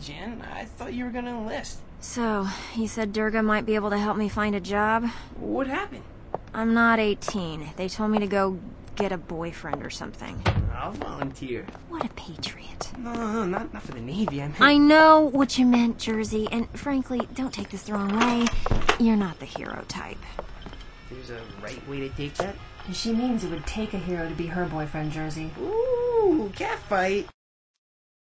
Jan. I thought you were gonna enlist. So, he said Durga might be able to help me find a job? What happened? I'm not 18. They told me to go get a boyfriend or something. I'll volunteer. What a patriot. No, not for the Navy. I know what you meant, Jersey, and frankly, don't take this the wrong way. You're not the hero type. There's a right way to take that? She means it would take a hero to be her boyfriend, Jersey. Ooh, catfight.